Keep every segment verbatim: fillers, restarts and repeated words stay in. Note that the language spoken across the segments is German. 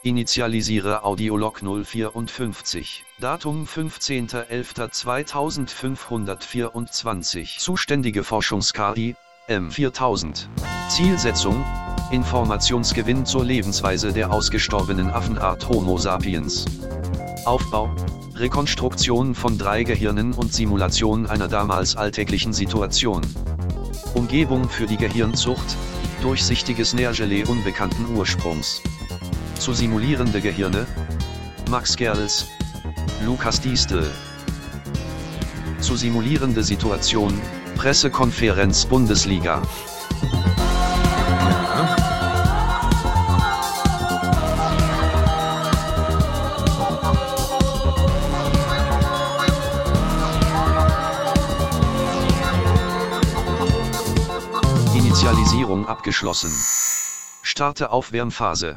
Initialisiere Audiolog null vierundfünfzig. Datum fünfzehnter elfter zweitausendfünfhundertvierundzwanzig. Zuständige Forschungs-K I, M viertausend. Zielsetzung: Informationsgewinn zur Lebensweise der ausgestorbenen Affenart Homo sapiens. Aufbau: Rekonstruktion von drei Gehirnen und Simulation einer damals alltäglichen Situation. Umgebung für die Gehirnzucht: durchsichtiges Nährgelee unbekannten Ursprungs. Zu simulierende Gehirne: Max Gerls, Lukas Diestel. Zu simulierende Situation: Pressekonferenz Bundesliga. Initialisierung abgeschlossen. Starte Aufwärmphase.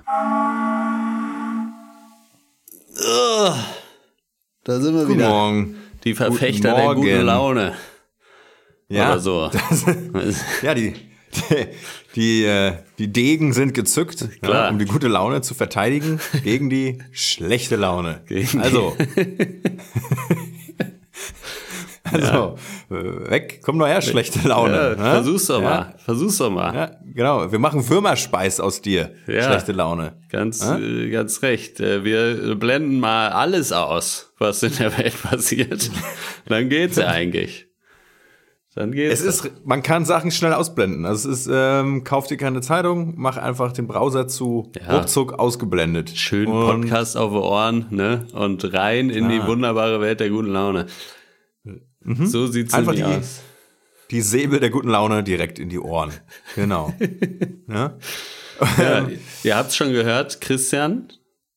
Da sind wir Guten wieder. Morgen. Die Verfechter der guten Laune. Ja, oder so. Das, ja, die, die, die, äh, die Degen sind gezückt, ja, um die gute Laune zu verteidigen gegen die schlechte Laune. Gegen also, also ja. weg, komm doch her, schlechte Laune. Ja, ne? Versuch's doch ja. mal. Versuch's doch mal. Ja, genau, wir machen Würmerspeis aus dir, ja. schlechte Laune. Ganz, ja? äh, ganz recht. Wir blenden mal alles aus, was in der Welt passiert. Dann geht's ja eigentlich. Dann geht's. Es ist, man kann Sachen schnell ausblenden. Also es ist, ähm, kauf dir keine Zeitung, mach einfach den Browser zu, ja. ruckzuck ausgeblendet. Schön Podcast auf die Ohren, ne? Und rein in ja. die wunderbare Welt der guten Laune. Mhm. So sieht's einfach die, aus. Die Säbel der guten Laune direkt in die Ohren. Genau. ja? Ja, ihr habt's schon gehört, Christian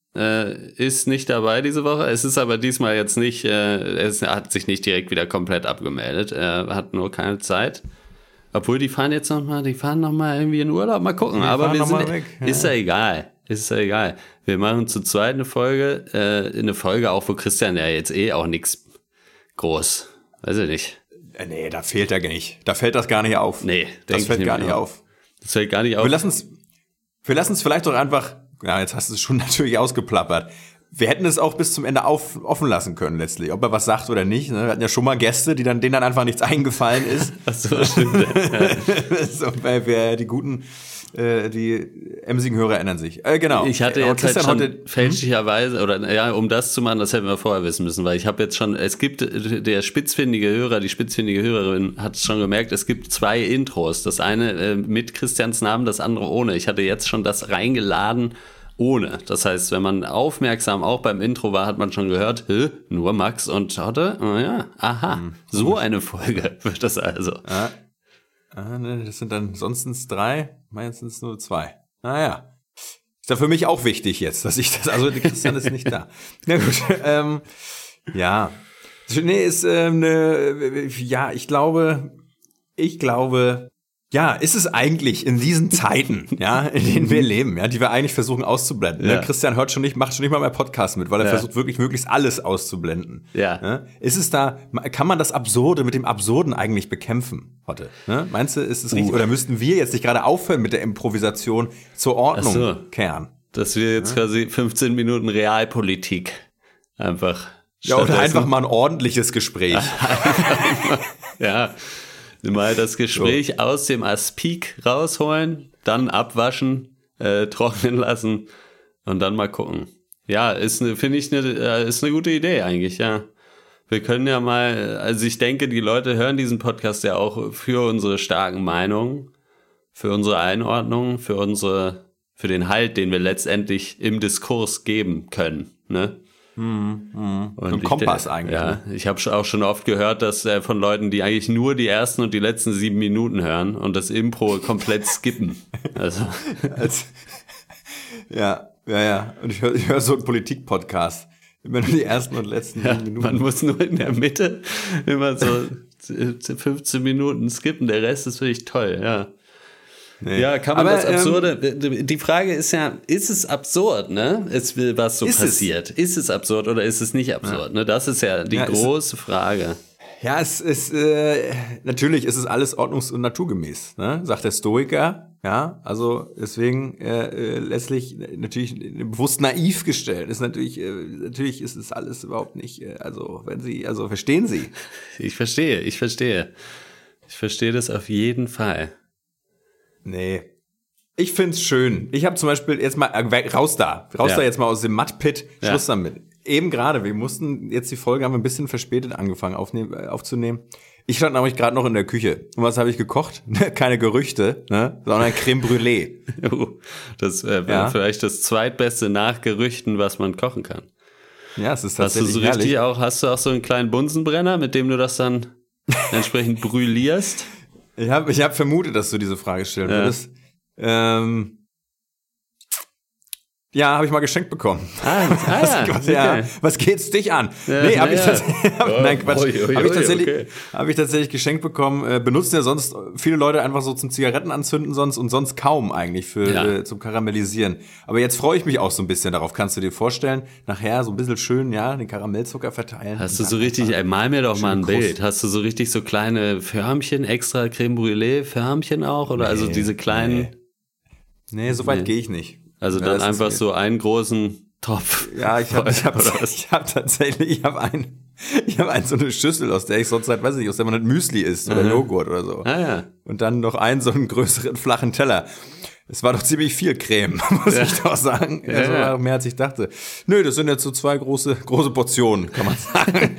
äh, ist nicht dabei diese Woche. Es ist aber diesmal jetzt nicht, äh, es hat sich nicht direkt wieder komplett abgemeldet. Er hat nur keine Zeit. Obwohl, die fahren jetzt nochmal, die fahren nochmal irgendwie in Urlaub. Mal gucken. Die aber wir sind, weg. Ja. ist ja egal. Ist ja egal. Wir machen zu zweit eine Folge, äh, eine Folge auch, wo Christian ja jetzt eh auch nichts groß, weiß ich nicht. Nee, da fehlt er nicht. Da fällt das gar nicht auf. Nee, das fällt gar nicht auf. Das fällt gar nicht auf. Wir lassen es, wir lassen es vielleicht doch einfach, ja, jetzt hast du es schon natürlich ausgeplappert. Wir hätten es auch bis zum Ende auf, offen lassen können letztlich, ob er was sagt oder nicht. Ne? Wir hatten ja schon mal Gäste, die dann, denen dann einfach nichts eingefallen ist. Ach so, stimmt. Ja. so, weil wir die guten, äh, die emsigen Hörer erinnern sich. Äh, genau. Ich hatte jetzt halt schon heute, fälschlicherweise, oder ja, um das zu machen, das hätten wir vorher wissen müssen, weil ich habe jetzt schon, es gibt, der spitzfindige Hörer, die spitzfindige Hörerin hat es schon gemerkt, es gibt zwei Intros. Das eine äh, mit Christians Namen, das andere ohne. Ich hatte jetzt schon das reingeladen ohne. Das heißt, wenn man aufmerksam auch beim Intro war, hat man schon gehört, Hä, nur Max und Totte? Oh ja, aha, hm, so eine Folge wird das also. Ah, ah, ne, das sind dann sonstens drei, meistens es nur zwei. Naja. Ist ja für mich auch wichtig jetzt, dass ich das, also Christian ist nicht da. Na gut, ähm, ja. Nee, ist, ähm, ne, ja, ich glaube, ich glaube, ja, ist es eigentlich in diesen Zeiten, ja, in denen wir leben, ja, die wir eigentlich versuchen auszublenden. Ja. Ne? Christian hört schon nicht, macht schon nicht mal mehr Podcast mit, weil er ja. versucht wirklich möglichst alles auszublenden. Ja. Ne? Ist es da, kann man das Absurde mit dem Absurden eigentlich bekämpfen, Hotte? Ne? Meinst du, ist es uh. richtig? Oder müssten wir jetzt nicht gerade aufhören mit der Improvisation zur Ordnung so. kehren? Dass wir jetzt ja? quasi fünfzehn Minuten Realpolitik einfach. Ja, oder einfach mal ein ordentliches Gespräch. ja. Mal das Gespräch so. aus dem Aspik rausholen, dann abwaschen, äh, trocknen lassen und dann mal gucken. Ja, ist eine, finde ich, eine, ist eine gute Idee eigentlich, ja. Wir können ja mal, also ich denke, die Leute hören diesen Podcast ja auch für unsere starken Meinungen, für unsere Einordnung, für unsere, für den Halt, den wir letztendlich im Diskurs geben können, ne? Hm, hm. Und ein Kompass ich, eigentlich. Ja, ich habe auch schon oft gehört, dass äh, von Leuten, die eigentlich nur die ersten und die letzten sieben Minuten hören und das Impro komplett skippen. Also. Als, ja, ja, ja. Und ich höre ich hör so einen Politik-Podcast. Immer nur die ersten und letzten ja, sieben Minuten. Man muss nur in der Mitte immer so fünfzehn Minuten skippen. Der Rest ist wirklich toll, ja. Nee. Ja, kann man Aber, das Absurde, ähm, die Frage ist ja, ist es absurd, ne? Es, was so ist passiert. Es? Ist es absurd oder ist es nicht absurd, ja. ne? Das ist ja die ja, große es, Frage. Ja, es ist, äh, natürlich ist es alles ordnungs- und naturgemäß, ne? Sagt der Stoiker. Ja, also deswegen äh, letztlich natürlich bewusst naiv gestellt. Ist natürlich, äh, natürlich ist es alles überhaupt nicht, äh, also wenn Sie, also verstehen Sie? Ich verstehe, ich verstehe. Ich verstehe das auf jeden Fall. Nee. Ich find's schön. Ich habe zum Beispiel jetzt mal, äh, raus da, raus Ja. da jetzt mal aus dem Matt-Pit, Schluss Ja. damit. Eben gerade, wir mussten jetzt die Folge, haben wir ein bisschen verspätet angefangen aufnehmen, äh, aufzunehmen. Ich stand nämlich gerade noch in der Küche. Und was habe ich gekocht? Keine Gerüchte, ne? Sondern Creme Brûlée. Oh, das äh, wäre Ja. vielleicht das zweitbeste nach Gerüchten, was man kochen kann. Ja, es ist Hast du tatsächlich so herrlich. richtig auch, hast du auch so einen kleinen Bunsenbrenner, mit dem du das dann entsprechend brülierst? Ich habe ich hab vermutet, dass du diese Frage stellen Ja. würdest. Ähm, ja, habe ich mal geschenkt bekommen. Ah, ah ja, Was, ja, okay. was geht's dich an? Ja, nee, habe ja, ich, ja. tatsächlich- Oh, nein, Quatsch. ui, ui, Hab ich ui, tatsächlich, okay. hab ich tatsächlich geschenkt bekommen. Äh, benutzen ja sonst viele Leute einfach so zum Zigaretten anzünden sonst und sonst kaum eigentlich für Ja. äh, zum Karamellisieren. Aber jetzt freue ich mich auch so ein bisschen darauf. Kannst du dir vorstellen? Nachher so ein bisschen schön, ja, den Karamellzucker verteilen. Hast Und du so dann richtig, einfach- ey, mal mir doch mal ein schöne Bild. Krust. Hast du so richtig so kleine Förmchen, extra Creme Brûlée Förmchen auch? Oder also Nee, diese kleinen, nee. Nee, so weit Nee. gehe ich nicht. also Ja, dann das ist einfach mir- so einen großen Topf. Ja, ich habe ich hab, Oder was? ich hab tatsächlich, ich habe ein, ich habe ein so eine Schüssel, aus der ich sonst halt, weiß ich nicht, aus der man halt Müsli isst oder Aha. Joghurt oder so. Ah ja. Und dann noch einen so einen größeren flachen Teller. Es war doch ziemlich viel Creme, muss Ja. ich doch sagen. Ja, Das war ja. doch mehr als ich dachte. Nö, das sind jetzt so zwei große, große Portionen, kann man sagen.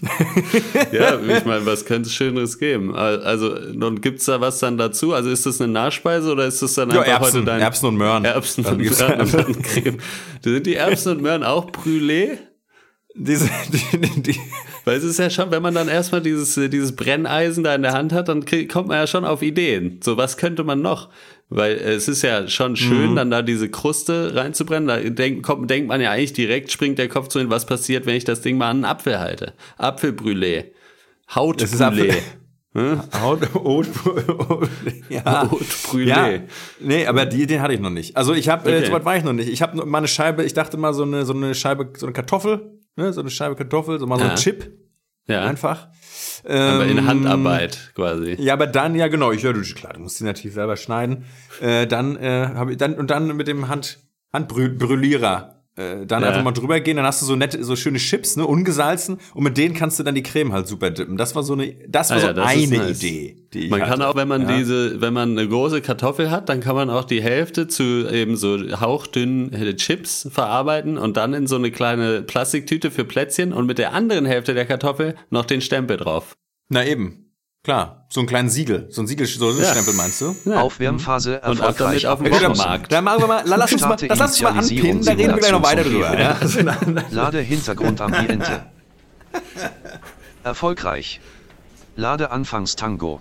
Ja, ich meine, was könnte es Schöneres geben? Also, und gibt's da was dann dazu? Also ist das eine Nachspeise oder ist das dann Ja, einfach Erbsen, heute dein Erbsen und Möhren. Erbsen Dann und gibt's Möhren und einfach- dann Creme? Sind die Erbsen und Möhren auch Brûlée? Diese, die, die, die, Weil es ist ja schon, wenn man dann erstmal dieses, dieses Brenneisen da in der Hand hat, dann krieg, kommt man ja schon auf Ideen. So, was könnte man noch? Weil es ist ja schon schön, Mhm. dann da diese Kruste reinzubrennen. Da denk, kommt, denkt man ja eigentlich direkt, springt der Kopf zu hin, was passiert, wenn ich das Ding mal an einen Apfel halte? Apfelbrûlée. Das ist Apfel- Hautbrûlée. Haut, Haut, Haut, ja. Hautbrûlée. Ja, nee, aber die, den hatte ich noch nicht. Also ich habe, Okay. äh, so weit war ich noch nicht. Ich habe mal eine Scheibe, ich dachte mal so eine, so eine Scheibe, so eine Kartoffel, ne, so eine Scheibe Kartoffel, so mal so Ja. ein Chip, Ja, einfach. aber in Ähm, Handarbeit quasi. Ja, aber dann, ja genau, ich, ja, du, klar, du musst die natürlich selber schneiden. Äh, dann äh, habe ich, dann, und dann mit dem Hand, Handbrülierer. Äh, dann Ja. einfach mal drüber gehen, dann hast du so nette, so schöne Chips, ne, ungesalzen, und mit denen kannst du dann die Creme halt super dippen. Das war so eine, das war Ah so ja, das ist eine nice. Idee, die ich Man kann hatte. auch, wenn man Ja. diese, wenn man eine große Kartoffel hat, dann kann man auch die Hälfte zu eben so hauchdünnen äh, Chips verarbeiten und dann in so eine kleine Plastiktüte für Plätzchen und mit der anderen Hälfte der Kartoffel noch den Stempel drauf. Na eben. Klar, so einen kleinen Siegel, so ein Siegel, so ein Ja. Stempel meinst du? Ja. Aufwärmphase Und ab damit erfolgreich auf dem Ja, gut, dann, Wochenmarkt. dann machen wir mal, lass uns mal, Starte das lass uns mal anpinnen, da reden wir gleich noch weiter drüber. Ja? Also, Lade Hintergrundambiente. Erfolgreich. Lade Anfangstango.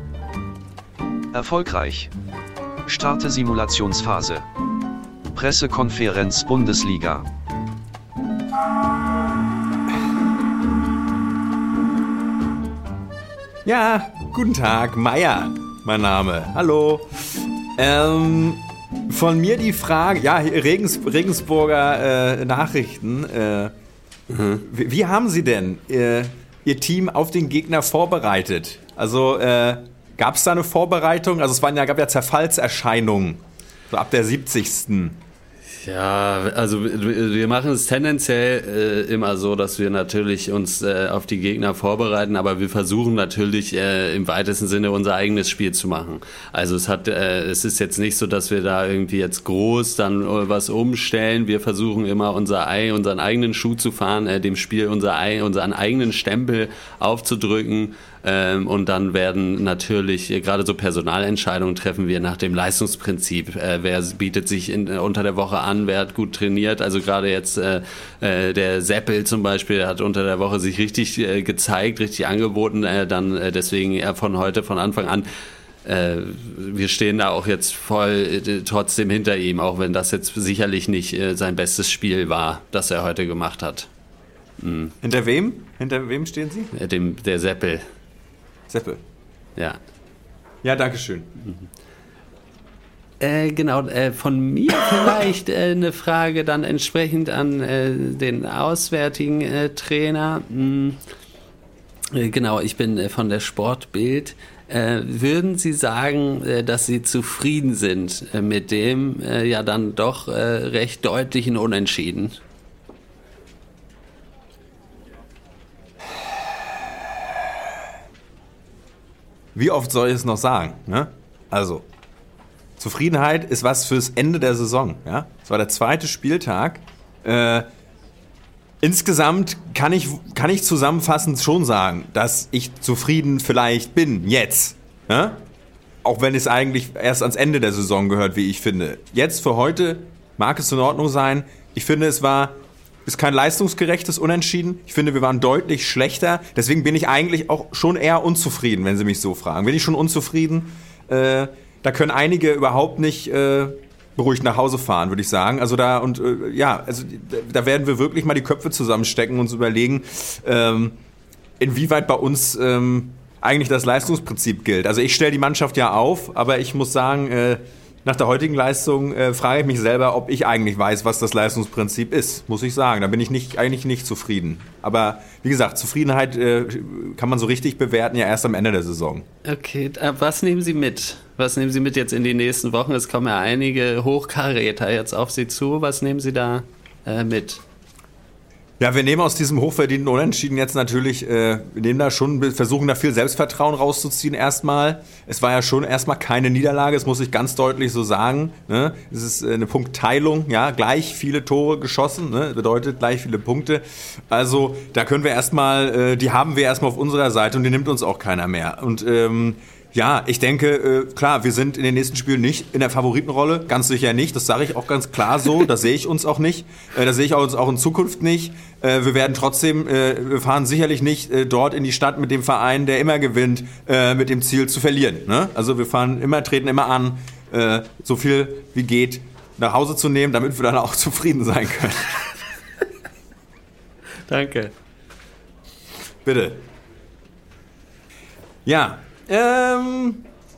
Erfolgreich. Starte Simulationsphase. Pressekonferenz Bundesliga. Ja, guten Tag, Meier, mein Name. Hallo. Ähm, von mir die Frage, ja, hier Regens, Regensburger äh, Nachrichten. Äh, wie, wie haben Sie denn äh, Ihr Team auf den Gegner vorbereitet? Also äh, gab es da eine Vorbereitung? Also es waren ja, gab ja Zerfallserscheinungen, so ab der siebzigsten Ja, also wir wir machen es tendenziell äh, immer so, dass wir natürlich uns äh, auf die Gegner vorbereiten, aber wir versuchen natürlich äh, im weitesten Sinne unser eigenes Spiel zu machen. Also es hat, äh, es ist jetzt nicht so, dass wir da irgendwie jetzt groß dann äh, was umstellen. Wir versuchen immer unser Ei, unseren eigenen Schuh zu fahren, äh, dem Spiel unser Ei, unseren eigenen Stempel aufzudrücken. Ähm, und dann werden natürlich äh, gerade so Personalentscheidungen treffen wir nach dem Leistungsprinzip. Äh, wer bietet sich in, äh, unter der Woche an, wer hat gut trainiert. Also gerade jetzt äh, äh, der Seppel zum Beispiel, der hat unter der Woche sich richtig äh, gezeigt, richtig angeboten. Äh, dann äh, deswegen er von heute, von Anfang an. Äh, wir stehen da auch jetzt voll äh, trotzdem hinter ihm, auch wenn das jetzt sicherlich nicht äh, sein bestes Spiel war, das er heute gemacht hat. Mhm. Hinter wem? Hinter wem stehen Sie? Äh, dem, der Seppel. Seppel. Ja. Ja, danke schön. Äh, genau, äh, von mir vielleicht äh, eine Frage dann entsprechend an äh, den auswärtigen äh, Trainer. Hm. Äh, genau, ich bin äh, von der Sportbild. Äh, würden Sie sagen, äh, dass Sie zufrieden sind äh, mit dem äh, ja dann doch äh, recht deutlichen Unentschieden? Wie oft soll ich es noch sagen? Ne? Also, Zufriedenheit ist was fürs Ende der Saison. Ja? Es war der zweite Spieltag. Äh, insgesamt kann ich, kann ich zusammenfassend schon sagen, dass ich zufrieden vielleicht bin, jetzt. Ja? Auch wenn es eigentlich erst ans Ende der Saison gehört, wie ich finde. Jetzt für heute mag es in Ordnung sein. Ich finde, es war... ist kein leistungsgerechtes Unentschieden. Ich finde, wir waren deutlich schlechter. Deswegen bin ich eigentlich auch schon eher unzufrieden, wenn Sie mich so fragen. Bin ich schon unzufrieden? Äh, da können einige überhaupt nicht äh, beruhigt nach Hause fahren, würde ich sagen. Also da und äh, ja, also da werden wir wirklich mal die Köpfe zusammenstecken und uns überlegen, ähm, inwieweit bei uns ähm, eigentlich das Leistungsprinzip gilt. Also ich stelle die Mannschaft ja auf, aber ich muss sagen, äh, nach der heutigen Leistung äh, frage ich mich selber, ob ich eigentlich weiß, was das Leistungsprinzip ist, muss ich sagen. Da bin ich nicht, eigentlich nicht zufrieden. Aber wie gesagt, Zufriedenheit äh, kann man so richtig bewerten ja erst am Ende der Saison. Okay, was nehmen Sie mit? Was nehmen Sie mit jetzt in die nächsten Wochen? Es kommen ja einige Hochkaräter jetzt auf Sie zu. Was nehmen Sie da äh, mit? Ja, wir nehmen aus diesem hochverdienten Unentschieden jetzt natürlich, äh, wir nehmen da schon, versuchen da viel Selbstvertrauen rauszuziehen erstmal. Es war ja schon erstmal keine Niederlage, das muss ich ganz deutlich so sagen. Ne? Es ist eine Punktteilung, ja, gleich viele Tore geschossen, ne? Bedeutet gleich viele Punkte. Also da können wir erstmal, äh, die haben wir erstmal auf unserer Seite und die nimmt uns auch keiner mehr. Und ähm, ja, ich denke, äh, klar, wir sind in den nächsten Spielen nicht in der Favoritenrolle, ganz sicher nicht, das sage ich auch ganz klar so, da sehe ich uns auch nicht, äh, da sehe ich uns auch in Zukunft nicht. Äh, wir werden trotzdem, äh, wir fahren sicherlich nicht äh, dort in die Stadt mit dem Verein, der immer gewinnt, äh, mit dem Ziel zu verlieren. Ne? Also wir fahren immer, treten immer an, äh, so viel wie geht nach Hause zu nehmen, damit wir dann auch zufrieden sein können. Danke. Bitte. Ja, Ähm,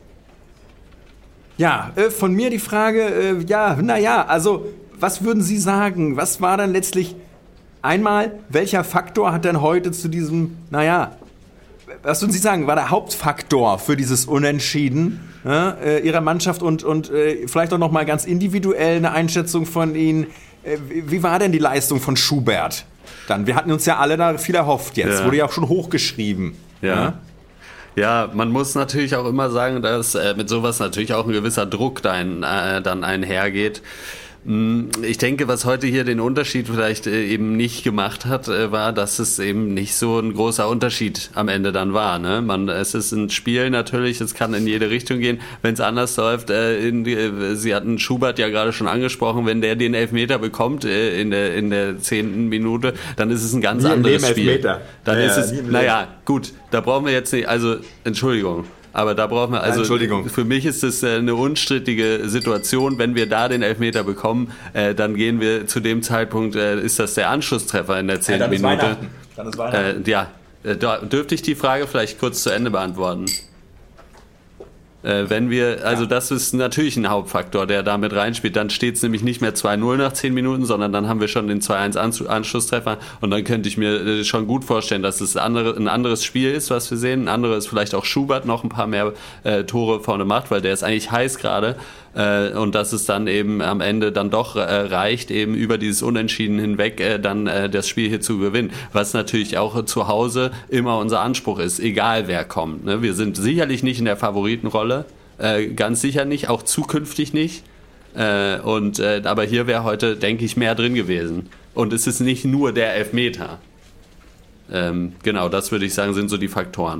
ja, äh, von mir die Frage, äh, ja, naja, also, was würden Sie sagen? Was war dann letztlich einmal, welcher Faktor hat denn heute zu diesem, naja, was würden Sie sagen, war der Hauptfaktor für dieses Unentschieden äh, Ihrer Mannschaft und, und äh, vielleicht auch nochmal ganz individuell eine Einschätzung von Ihnen? Äh, wie war denn die Leistung von Schubert dann? Wir hatten uns ja alle da viel erhofft jetzt, ja. Wurde ja auch schon hochgeschrieben. Ja. ja? Ja, man muss natürlich auch immer sagen, dass äh, mit sowas natürlich auch ein gewisser Druck dann, äh, dann einhergeht. Ich denke, was heute hier den Unterschied vielleicht äh, eben nicht gemacht hat, äh, war, dass es eben nicht so ein großer Unterschied am Ende dann war. Ne? Man, es ist ein Spiel natürlich, es kann in jede Richtung gehen. Wenn es anders läuft, äh, in die, äh, Sie hatten Schubert ja gerade schon angesprochen, wenn der den Elfmeter bekommt äh, in der in der zehnten Minute, dann ist es ein ganz nie anderes Spiel. Elfmeter. Dann ja, ist es, ja, naja, gut, da brauchen wir jetzt nicht, also Entschuldigung. Aber da brauchen wir, also Entschuldigung. Für mich ist es eine unstrittige Situation, wenn wir da den Elfmeter bekommen, äh, dann gehen wir zu dem Zeitpunkt, äh, ist das der Anschlusstreffer in der zehnten ja, dann Minute. Ist Weihnachten. Dann ist Weihnachten. Äh, ja, äh, da dürfte ich die Frage vielleicht kurz zu Ende beantworten. Äh, wenn wir, also das ist natürlich ein Hauptfaktor, der da mit reinspielt. Dann steht es nämlich nicht mehr zwei null nach zehn Minuten, sondern dann haben wir schon den zwei eins Anschlusstreffer. Und dann könnte ich mir schon gut vorstellen, dass es andere, ein anderes Spiel ist, was wir sehen. Ein anderes, vielleicht auch Schubert noch ein paar mehr äh, Tore vorne macht, weil der ist eigentlich heiß gerade. Äh, und dass es dann eben am Ende dann doch äh, reicht, eben über dieses Unentschieden hinweg äh, dann äh, das Spiel hier zu gewinnen. Was natürlich auch zu Hause immer unser Anspruch ist, egal wer kommt. Ne? Wir sind sicherlich nicht in der Favoritenrolle, äh, ganz sicher nicht, auch zukünftig nicht. Äh, und äh, aber hier wäre heute, denke ich, mehr drin gewesen. Und es ist nicht nur der Elfmeter. Ähm, genau, das würde ich sagen, sind so die Faktoren.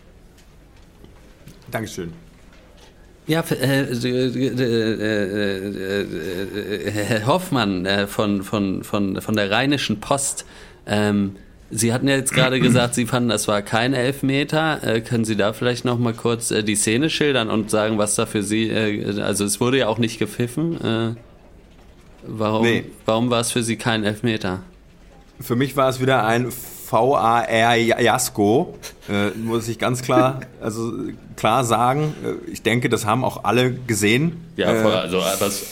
Dankeschön. Ja, äh, äh, äh, äh, Herr Hoffmann äh, von, von, von, von der Rheinischen Post, ähm, Sie hatten ja jetzt gerade gesagt, Sie fanden, das war kein Elfmeter. Äh, können Sie da vielleicht noch mal kurz äh, die Szene schildern und sagen, was da für Sie, äh, also es wurde ja auch nicht gepfiffen. Äh, warum, nee. warum war es für Sie kein Elfmeter? Für mich war es wieder ein V A R-Jasko, äh, muss ich ganz klar, also klar sagen. Ich denke, das haben auch alle gesehen. Ja, voll, also was.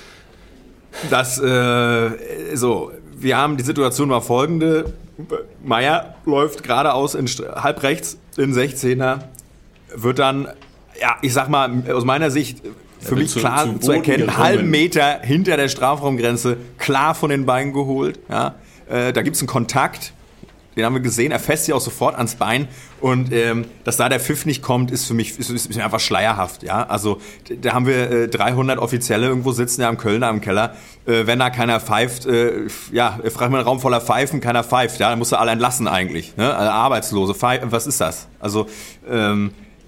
Das, äh, so, wir haben, die Situation war folgende. Meier läuft geradeaus in halb rechts in sechzehner, wird dann, ja, ich sag mal, aus meiner Sicht für Ja, mich zu- klar zu zu erkennen, Boden einen halben gerungen. Meter hinter der Strafraumgrenze, klar von den Beinen geholt. Ja. Äh, da gibt's einen Kontakt, den haben wir gesehen, er fässt sich auch sofort ans Bein und ähm, dass da der Pfiff nicht kommt, ist für mich ist, ist mir einfach schleierhaft. Ja, also da haben wir äh, dreihundert Offizielle irgendwo sitzen, ja, im Kölner im Keller. Äh, wenn da keiner pfeift, äh, ja, fragt man einen Raum voller Pfeifen, keiner pfeift, ja, dann musst du alle entlassen eigentlich, ne? Also Arbeitslose, Pfeifen, was ist das? Also ähm,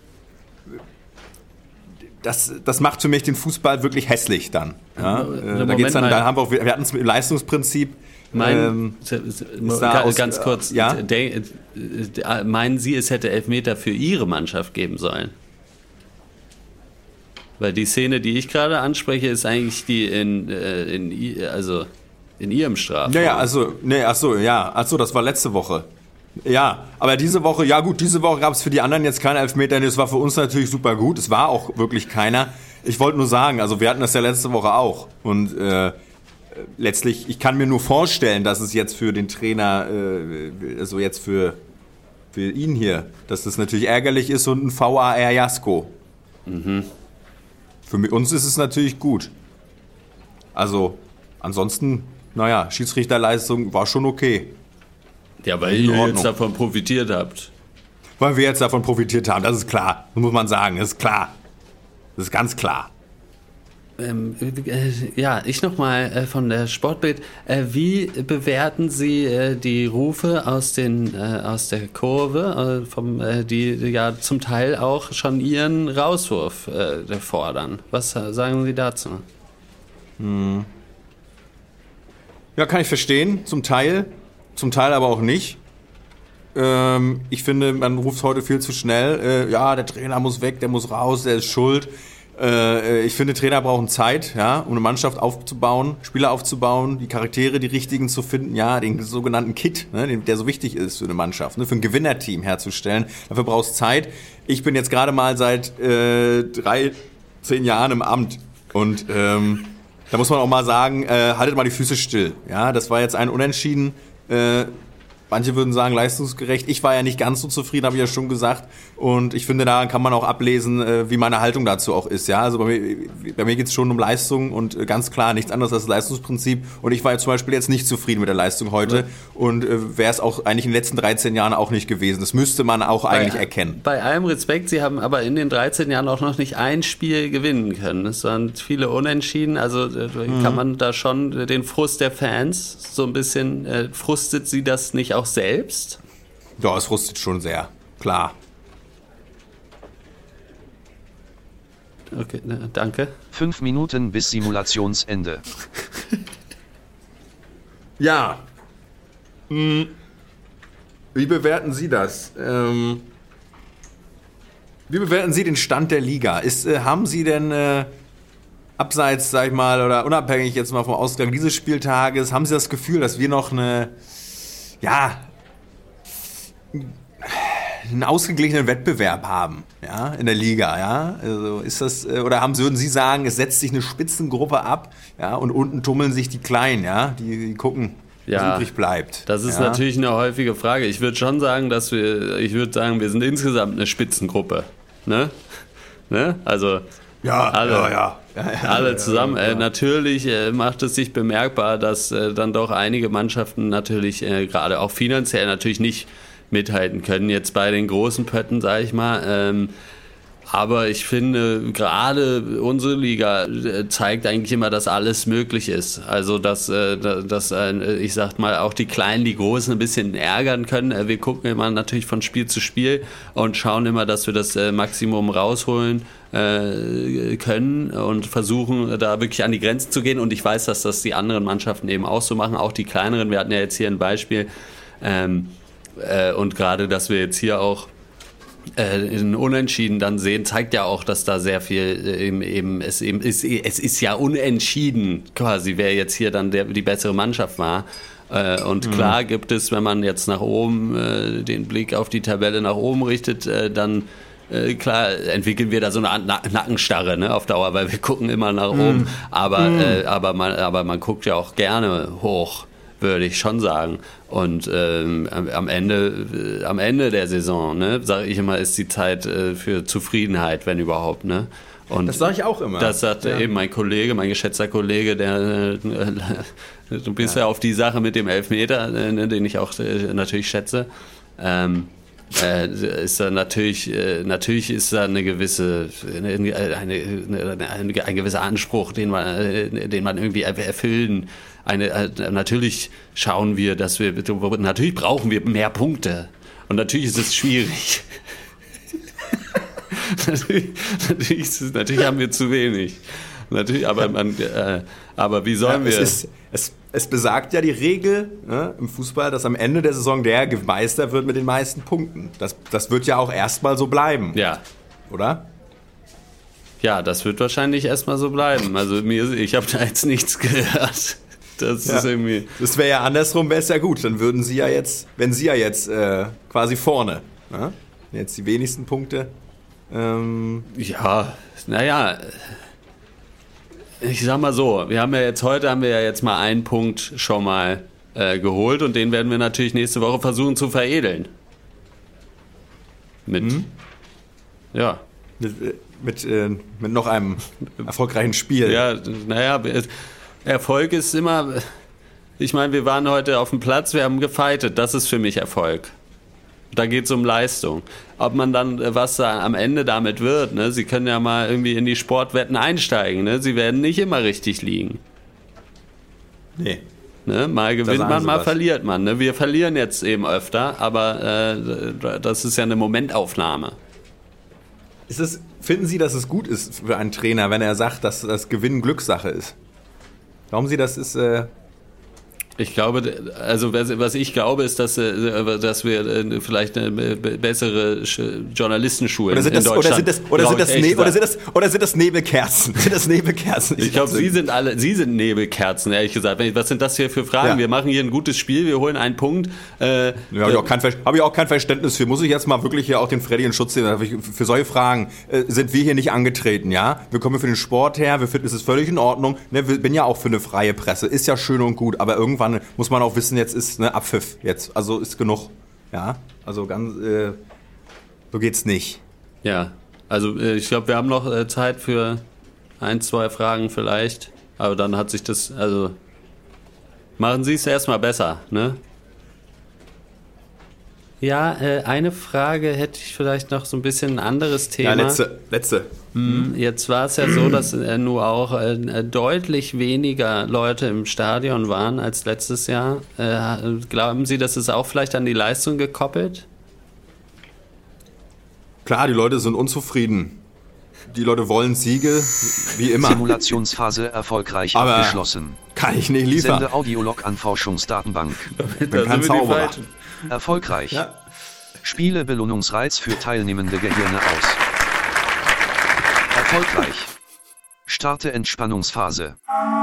das, das macht für mich den Fußball wirklich hässlich dann. Ja? Na, Äh, da geht's dann, Moment mal. da haben wir auch, wir hatten es mit dem Leistungsprinzip. Mein, ähm, da ga- aus- ganz kurz, ja? de, de, meinen Sie, es hätte Elfmeter für Ihre Mannschaft geben sollen? Weil die Szene, die ich gerade anspreche, ist eigentlich die in, äh, in, I- also in Ihrem Strafraum. Ja, ja, also, nee, ach so, ja, ach so, das war letzte Woche. Ja, aber diese Woche, ja gut, diese Woche gab es für die anderen jetzt keinen Elfmeter, das war für uns natürlich super gut, es war auch wirklich keiner. Ich wollte nur sagen, also wir hatten das ja letzte Woche auch und äh, letztlich, ich kann mir nur vorstellen, dass es jetzt für den Trainer, äh, also jetzt für, für ihn hier, dass das natürlich ärgerlich ist und ein V A R-Jasko. Mhm. Für mi- uns ist es natürlich gut. Also, ansonsten, naja, Schiedsrichterleistung war schon okay. Ja, weil In ihr Ordnung. jetzt davon profitiert habt. Weil wir jetzt davon profitiert haben, das ist klar. Das muss man sagen, das ist klar. Das ist ganz klar. Ähm, äh, ja, ich nochmal äh, von der Sportbild. Äh, wie bewerten Sie äh, die Rufe aus, den, äh, aus der Kurve, äh, vom, äh, die ja zum Teil auch schon Ihren Rauswurf äh, fordern? Was äh, sagen Sie dazu? Ja, kann ich verstehen, zum Teil. Zum Teil aber auch nicht. Ähm, ich finde, man ruft heute viel zu schnell. Äh, ja, der Trainer muss weg, der muss raus, der ist schuld. Äh, ich finde, Trainer brauchen Zeit, ja, um eine Mannschaft aufzubauen, Spieler aufzubauen, die Charaktere, die richtigen zu finden, ja, den sogenannten Kit, ne, den, der so wichtig ist für eine Mannschaft, ne, für ein Gewinnerteam herzustellen. Dafür brauchst du Zeit. Ich bin jetzt gerade mal seit äh, drei, zehn Jahren im Amt und ähm, da muss man auch mal sagen, äh, haltet mal die Füße still. Ja, das war jetzt ein Unentschieden. Äh, manche würden sagen leistungsgerecht. Ich war ja nicht ganz so zufrieden, habe ich ja schon gesagt. Und ich finde, daran kann man auch ablesen, äh, wie meine Haltung dazu auch ist. Ja, also bei mir, bei mir geht es schon um Leistung und äh, ganz klar nichts anderes als das Leistungsprinzip. Und ich war ja zum Beispiel jetzt nicht zufrieden mit der Leistung heute und äh, wäre es auch eigentlich in den letzten dreizehn Jahren auch nicht gewesen. Das müsste man auch eigentlich bei, erkennen. Bei allem Respekt, Sie haben aber in den dreizehn Jahren auch noch nicht ein Spiel gewinnen können. Es waren viele Unentschieden, also äh, Mhm. kann man da schon den Frust der Fans so ein bisschen, äh, frustet Sie das nicht auch selbst? Ja, es frustet schon sehr, klar. Okay, na, danke. Fünf Minuten bis Simulationsende. Ja. Hm. Wie bewerten Sie das? Ähm, wie bewerten Sie den Stand der Liga? Ist, äh, haben Sie denn äh, abseits, sag ich mal, oder unabhängig jetzt mal vom Ausgang dieses Spieltages, haben Sie das Gefühl, dass wir noch eine, ja, einen ausgeglichenen Wettbewerb haben, ja, in der Liga, ja? Also ist das, äh, oder haben, würden Sie sagen, es setzt sich eine Spitzengruppe ab, ja, und unten tummeln sich die Kleinen, ja, die, die gucken, was Ja, übrig bleibt. Das ist ja? natürlich eine häufige Frage. Ich würde schon sagen, dass wir, ich würde sagen, wir sind insgesamt eine Spitzengruppe. Ne? Ne? Also Ja, alle, ja, ja. Ja, ja, alle ja, zusammen. ja. Äh, natürlich äh, macht es sich bemerkbar, dass äh, dann doch einige Mannschaften natürlich äh, gerade auch finanziell natürlich nicht mithalten können, jetzt bei den großen Pötten, sage ich mal. Ähm, aber ich finde, gerade unsere Liga äh, zeigt eigentlich immer, dass alles möglich ist. Also, dass, äh, dass äh, ich sag mal, auch die Kleinen, die Großen ein bisschen ärgern können. Äh, wir gucken immer natürlich von Spiel zu Spiel und schauen immer, dass wir das äh, Maximum rausholen äh, können und versuchen, da wirklich an die Grenzen zu gehen. Und ich weiß, dass das die anderen Mannschaften eben auch so machen, auch die kleineren. Wir hatten ja jetzt hier ein Beispiel. Ähm, äh, und gerade, dass wir jetzt hier auch in Unentschieden dann sehen, zeigt ja auch, dass da sehr viel eben, eben es eben ist, es ist ja unentschieden quasi, wer jetzt hier dann der, die bessere Mannschaft war. Und klar gibt es, wenn man jetzt nach oben den Blick auf die Tabelle nach oben richtet, dann klar entwickeln wir da so eine Nackenstarre, ne, auf Dauer, weil wir gucken immer nach oben, aber, aber, man, aber man guckt ja auch gerne hoch. würde ich schon sagen. Und ähm, am Ende, äh, am Ende der Saison, ne, sage ich immer, ist die Zeit äh, für Zufriedenheit, wenn überhaupt, ne? Und das sage ich auch immer. Das sagt ja. eben mein Kollege, mein geschätzter Kollege, der äh, du bist ja. ja auf die Sache mit dem Elfmeter, äh, den ich auch äh, natürlich schätze. Ähm, äh, ist da natürlich, äh, natürlich ist da eine gewisse, eine, eine, eine, eine, ein gewisser Anspruch, den man, äh, den man irgendwie erfüllen. Eine, äh, natürlich schauen wir, dass wir, natürlich brauchen wir mehr Punkte. Und natürlich ist es schwierig. natürlich, natürlich, ist es, natürlich haben wir zu wenig. Natürlich, aber man, äh, aber wie sollen ja, wir? Es, ist, es, es besagt ja die Regel, ne, im Fußball, dass am Ende der Saison der Meister wird mit den meisten Punkten. Das, das wird ja auch erstmal so bleiben. Ja. Oder? Ja, das wird wahrscheinlich erstmal so bleiben. Also mir, ich habe da jetzt nichts gehört. Das ja. ist irgendwie. Das wäre ja andersrum, wäre es ja gut. Dann würden sie ja jetzt, wenn sie ja jetzt äh, quasi vorne, ne? Jetzt die wenigsten Punkte. Ähm, ja, naja. Ich sag mal so, wir haben ja jetzt heute haben wir ja jetzt mal einen Punkt schon mal äh, geholt und den werden wir natürlich nächste Woche versuchen zu veredeln. Mit, mhm. ja. Mit, mit, äh, mit noch einem erfolgreichen Spiel. Ja, naja, Erfolg ist immer, ich meine, wir waren heute auf dem Platz, wir haben gefightet, das ist für mich Erfolg. Da geht es um Leistung. Ob man dann, was da am Ende damit wird, ne? Sie können ja mal irgendwie in die Sportwetten einsteigen, ne? Sie werden nicht immer richtig liegen. Nee. Ne? Mal gewinnt man, mal was. verliert man. Ne? Wir verlieren jetzt eben öfter, aber äh, das ist ja eine Momentaufnahme. Ist es, finden Sie, dass es gut ist für einen Trainer, wenn er sagt, dass das Gewinnen Glückssache ist? Glauben Sie, das ist... Äh Ich glaube, also was ich glaube, ist, dass, dass wir vielleicht eine bessere Journalistenschulen oder sind das, in Deutschland oder sind das, oder sind das, ne, oder sind das, oder sind das Nebelkerzen? Sind das Nebelkerzen? Ich, ich glaube, Sie sind alle, Sie sind Nebelkerzen, ehrlich gesagt. Was sind das hier für Fragen? Ja. Wir machen hier ein gutes Spiel, wir holen einen Punkt. Äh, ja, habe ich, auch kein, hab ich auch kein Verständnis für. Muss ich jetzt mal wirklich hier auch den Freddy in Schutz nehmen? Für solche Fragen äh, sind wir hier nicht angetreten, ja? Wir kommen für den Sport her, wir finden, es ist völlig in Ordnung. Ne, wir bin ja auch für eine freie Presse, ist ja schön und gut, aber irgendwann muss man auch wissen, jetzt ist ne Abpfiff jetzt, also ist genug, ja, also ganz, äh, so geht's nicht. Ja, also äh, ich glaube, wir haben noch äh, Zeit für ein, zwei Fragen vielleicht, aber dann hat sich das, also machen Sie es erstmal besser, ne? Ja, äh, eine Frage hätte ich vielleicht noch so ein bisschen ein anderes Thema. Ja, letzte, letzte. Hm, jetzt war es ja so, dass äh, nur auch äh, deutlich weniger Leute im Stadion waren als letztes Jahr. Äh, glauben Sie, das ist auch vielleicht an die Leistung gekoppelt? Klar, die Leute sind unzufrieden. Die Leute wollen Siege, wie immer. Simulationsphase erfolgreich aber abgeschlossen. Kann ich nicht liefern. Sende Audiolog an Forschungsdatenbank. Ich bin kein Zauberer. Erfolgreich. Ja. Spiele Belohnungsreiz für teilnehmende Gehirne aus. Erfolgreich. Starte Entspannungsphase.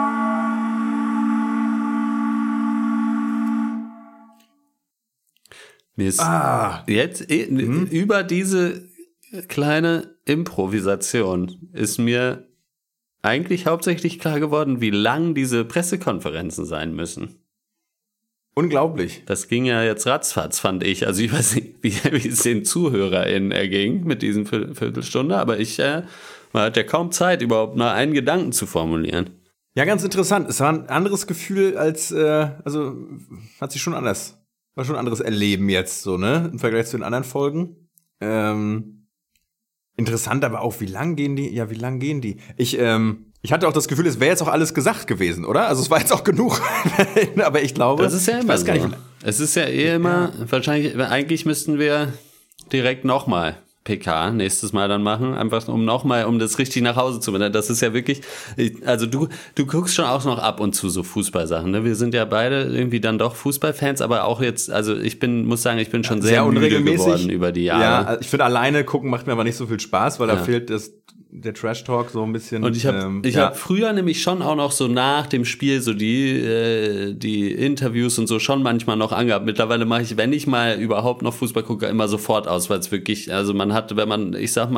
Mir ist ah. jetzt hm? über diese kleine Improvisation ist mir eigentlich hauptsächlich klar geworden, wie lang diese Pressekonferenzen sein müssen. Unglaublich. Das ging ja jetzt ratzfatz, fand ich. Also ich weiß nicht, wie, wie es den ZuhörerInnen erging mit diesen Viertelstunde, aber ich äh, man hat ja kaum Zeit, überhaupt nur einen Gedanken zu formulieren. Ja, ganz interessant. Es war ein anderes Gefühl als, äh, also hat sich schon anders, war schon ein anderes Erleben jetzt so, ne, im Vergleich zu den anderen Folgen. Ähm, interessant aber auch, wie lang gehen die, ja, wie lang gehen die? Ich, ähm, Ich hatte auch das Gefühl, es wäre jetzt auch alles gesagt gewesen, oder? Also es war jetzt auch genug. Aber ich glaube... Das ist ja immer so. Es ist ja eh immer... Ja. Wahrscheinlich, eigentlich müssten wir direkt nochmal P K nächstes Mal dann machen. Einfach um nochmal, um das richtig nach Hause zu bringen. Das ist ja wirklich... Also du, du guckst schon auch noch ab und zu so Fußballsachen. Ne? Wir sind ja beide irgendwie dann doch Fußballfans, aber auch jetzt... Also ich bin, muss sagen, ich bin schon sehr, sehr müde geworden über die Jahre. Ja, ich finde, alleine gucken macht mir aber nicht so viel Spaß, weil da ja. fehlt das... der Trash-Talk so ein bisschen. Und ich habe ähm, ich ja. hab früher nämlich schon auch noch so nach dem Spiel so die äh, die Interviews und so schon manchmal noch angehabt. Mittlerweile mache ich, wenn ich mal überhaupt noch Fußball gucke, immer sofort aus, weil es wirklich, also man hat, wenn man, ich sag mal,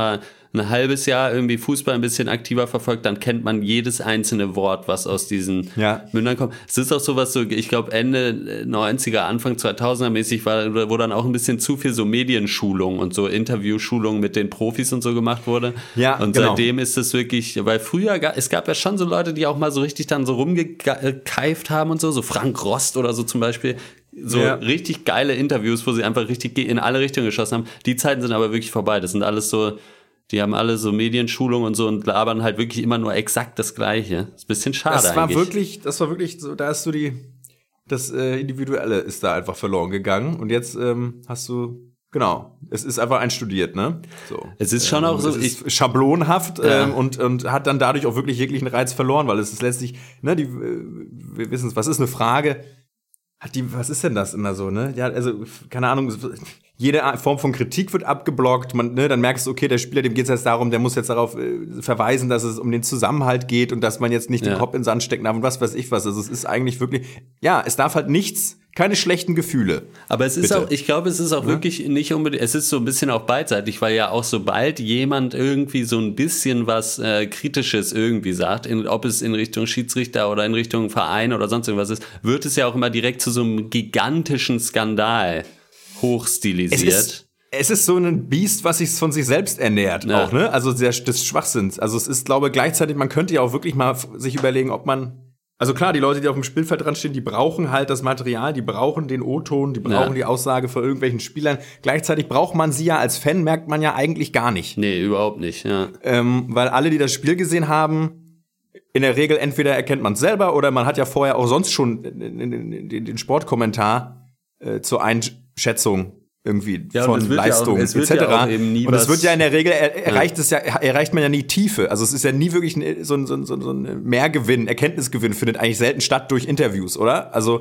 ein halbes Jahr irgendwie Fußball ein bisschen aktiver verfolgt, dann kennt man jedes einzelne Wort, was aus diesen ja. Mündern kommt. Es ist auch sowas so, ich glaube Ende neunziger, Anfang zweitausender mäßig war, wo dann auch ein bisschen zu viel so Medienschulung und so Interviewschulung mit den Profis und so gemacht wurde. Ja, und genau. seitdem ist es wirklich, weil früher, es gab ja schon so Leute, die auch mal so richtig dann so rumgekeift haben und so, so Frank Rost oder so zum Beispiel. So ja. richtig geile Interviews, wo sie einfach richtig in alle Richtungen geschossen haben. Die Zeiten sind aber wirklich vorbei. Das sind alles so, die haben alle so Medienschulung und so und labern halt wirklich immer nur exakt das Gleiche. Das ist ein bisschen schade das war eigentlich. Wirklich, das war wirklich so, da hast du die, das äh, Individuelle ist da einfach verloren gegangen. Und jetzt ähm, hast du, genau, es ist einfach einstudiert, ne? So. Es ist schon ähm, auch so, es ist ich, schablonhaft ja. ähm, und, und hat dann dadurch auch wirklich jeglichen Reiz verloren, weil es ist letztlich, ne, die, wir wissen es, was ist eine Frage? Hat die, was ist denn das immer so, ne? Ja, also, keine Ahnung, jede Form von Kritik wird abgeblockt, man, ne, dann merkst du, okay, der Spieler, dem geht es jetzt darum, der muss jetzt darauf äh, verweisen, dass es um den Zusammenhalt geht und dass man jetzt nicht ja. den Kopf in den Sand stecken darf und was weiß ich was. Also es ist eigentlich wirklich, ja, es darf halt nichts, keine schlechten Gefühle. Aber es ist Bitte. auch, ich glaube, es ist auch ja? wirklich nicht unbedingt, es ist so ein bisschen auch beidseitig, weil ja auch sobald jemand irgendwie so ein bisschen was äh, Kritisches irgendwie sagt, in, ob es in Richtung Schiedsrichter oder in Richtung Verein oder sonst irgendwas ist, wird es ja auch immer direkt zu so einem gigantischen Skandal hochstilisiert. Es ist, es ist so ein Biest, was sich von sich selbst ernährt, ja. auch, ne? Also der, des Schwachsinns. Also es ist, glaube ich, gleichzeitig, man könnte ja auch wirklich mal sich überlegen, ob man, also klar, die Leute, die auf dem Spielfeld dran stehen, die brauchen halt das Material, die brauchen den O-Ton, die brauchen ja. die Aussage von irgendwelchen Spielern. Gleichzeitig braucht man sie ja als Fan, merkt man ja eigentlich gar nicht. Nee, überhaupt nicht, ja. Ähm, weil alle, die das Spiel gesehen haben, in der Regel entweder erkennt man es selber oder man hat ja vorher auch sonst schon den, den, den Sportkommentar äh, zur Einschätzung irgendwie ja, von Leistung ja et cetera. Ja und es wird ja in der Regel er, erreicht ja. es ja erreicht man ja nie Tiefe. Also es ist ja nie wirklich ein, so ein so ein, so ein Mehrgewinn, Erkenntnisgewinn findet eigentlich selten statt durch Interviews, oder? Also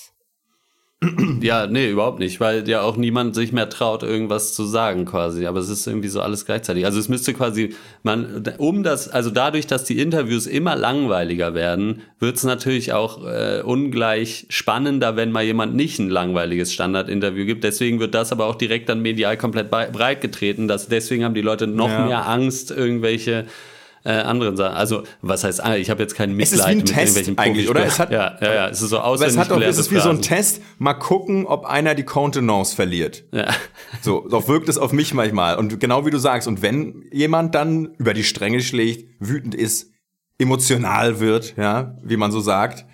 ja, nee, überhaupt nicht, weil ja auch niemand sich mehr traut, irgendwas zu sagen quasi, aber es ist irgendwie so alles gleichzeitig. Also es müsste quasi, man, um das, also dadurch, dass die Interviews immer langweiliger werden, wird es natürlich auch äh, ungleich spannender, wenn mal jemand nicht ein langweiliges Standardinterview gibt. Deswegen wird das aber auch direkt dann medial komplett breit getreten, dass deswegen haben die Leute noch ja. mehr Angst, irgendwelche Äh, anderen Sachen. Also, was heißt, ich habe jetzt kein Mitleid mit irgendwelchen eigentlich, oder? Es hat, ja, ja, ja, es ist so auswendig es hat auch, es ist wie Phrasen. so ein Test, mal gucken, ob einer die Contenance verliert. Ja. So, so wirkt es auf mich manchmal. Und genau wie du sagst, und wenn jemand dann über die Stränge schlägt, wütend ist, emotional wird, ja, wie man so sagt,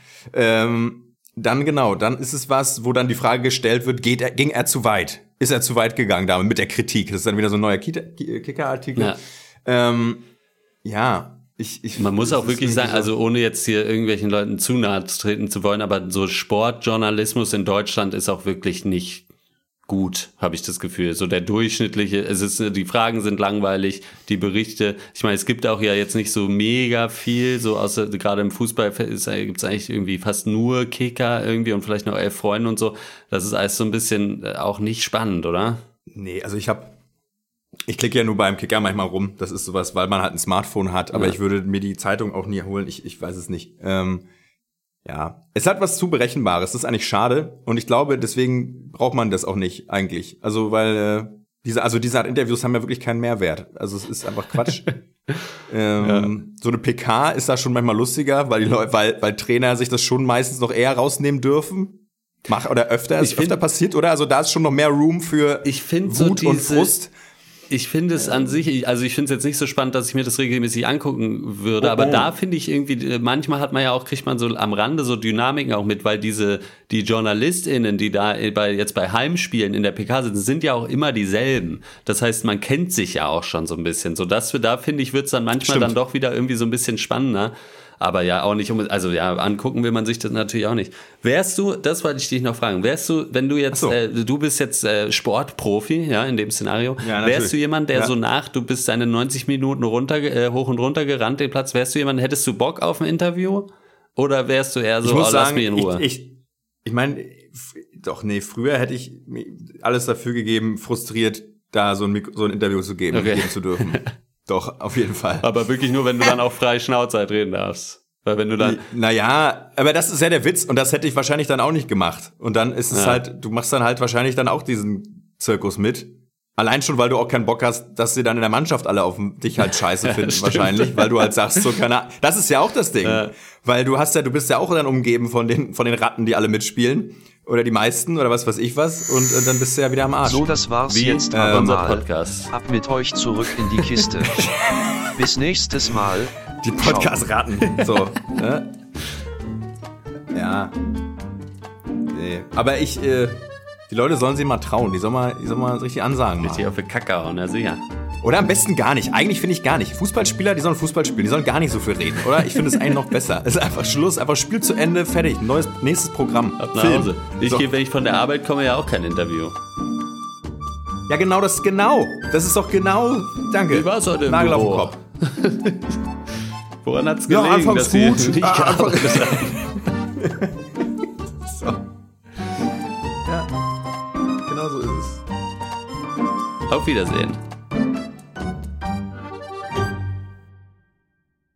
ähm, dann genau, dann ist es was, wo dann die Frage gestellt wird, geht er, ging er zu weit? Ist er zu weit gegangen damit mit der Kritik? Das ist dann wieder so ein neuer Kicker-Artikel. Ja. Ähm, Ja, ich, ich man muss auch wirklich sagen, also ohne jetzt hier irgendwelchen Leuten zu nahe treten zu wollen, aber so Sportjournalismus in Deutschland ist auch wirklich nicht gut, habe ich das Gefühl. So der durchschnittliche, es ist, die Fragen sind langweilig, die Berichte, ich meine, es gibt auch ja jetzt nicht so mega viel, so außer gerade im Fußball gibt es eigentlich irgendwie fast nur Kicker irgendwie und vielleicht noch elf Freunde und so. Das ist alles so ein bisschen auch nicht spannend, oder? Nee, also ich habe Ich klicke ja nur beim Kicker manchmal rum. Das ist sowas, weil man halt ein Smartphone hat. Aber ja. ich würde mir die Zeitung auch nie holen. Ich, ich weiß es nicht. Ähm, ja, es hat was zu Berechenbares. Das ist eigentlich schade. Und ich glaube, deswegen braucht man das auch nicht eigentlich. Also, weil äh, diese, also diese Art Interviews haben ja wirklich keinen Mehrwert. Also es ist einfach Quatsch. ähm, ja. So eine P K ist da schon manchmal lustiger, weil die Leute, weil, weil Trainer sich das schon meistens noch eher rausnehmen dürfen. Mach oder öfter, ist öfter passiert, oder? Also da ist schon noch mehr Room für ich Wut so diese, und Frust. Ich finde es an sich, also ich finde es jetzt nicht so spannend, dass ich mir das regelmäßig angucken würde, oh, aber oh. da finde ich irgendwie, manchmal hat man ja auch, kriegt man so am Rande so Dynamiken auch mit, weil diese, die JournalistInnen, die da bei, jetzt bei Heimspielen in der P K sitzen, sind ja auch immer dieselben. Das heißt, man kennt sich ja auch schon so ein bisschen. So, dass wir da, finde ich, wird es dann manchmal Stimmt. dann doch wieder irgendwie so ein bisschen spannender. Aber ja, auch nicht, um, also ja, angucken will man sich das natürlich auch nicht. Wärst du, das wollte ich dich noch fragen, wärst du, wenn du jetzt, so. äh, du bist jetzt äh, Sportprofi, ja, in dem Szenario, ja, wärst du jemand, der ja. so nach, du bist deine neunzig Minuten runter, äh, hoch und runter gerannt, den Platz, wärst du jemand, hättest du Bock auf ein Interview? Oder wärst du eher so, ich muss oh, sagen, lass mich in Ruhe? Ich, ich, ich meine, doch, nee, früher hätte ich alles dafür gegeben, frustriert, da so ein, Mik- so ein Interview zu geben, okay. geben zu dürfen. Doch, auf jeden Fall. Aber wirklich nur, wenn du dann auch frei Schnauze reden darfst. Weil wenn du dann naja, aber das ist ja der Witz und das hätte ich wahrscheinlich dann auch nicht gemacht. Und dann ist es ja. halt, du machst dann halt wahrscheinlich dann auch diesen Zirkus mit. Allein schon, weil du auch keinen Bock hast, dass sie dann in der Mannschaft alle auf dich halt scheiße finden, ja, wahrscheinlich, weil du halt sagst, so keine Ahnung. Das ist ja auch das Ding. Ja. Weil du hast ja, du bist ja auch dann umgeben von den, von den Ratten, die alle mitspielen. Oder die meisten, oder was weiß ich was. Und, und dann bist du ja wieder am Arsch. So, das war's Wie jetzt äh, aber unser mal. Podcast. Ab mit euch zurück in die Kiste. Bis nächstes Mal. Die Podcast-Ratten. So, ne? Ja. Nee. Aber ich, äh, die Leute sollen sich mal trauen. Die sollen mal, die sollen mal richtig Ansagen Richtig machen. auf die Kacke hauen, ja sicher. Oder am besten gar nicht. Eigentlich finde ich gar nicht. Fußballspieler, die sollen Fußball spielen. Die sollen gar nicht so viel reden, oder? Ich finde es eigentlich noch besser. Es ist einfach Schluss. Einfach Spiel zu Ende, fertig. Neues, nächstes Programm. Ab nach Film. Hause. Ich So. gebe, wenn ich von der Arbeit komme, ja auch kein Interview. Ja, genau, das ist genau. Das ist doch genau. Danke. Wie war's heute im Nagel Büro? auf den Kopf. Woran hat's Ja, gelegen, anfangs dass Sie gut. nicht Ah, gearbeitet Anfang- haben? So. Ja. Genau so ist es. Auf Wiedersehen.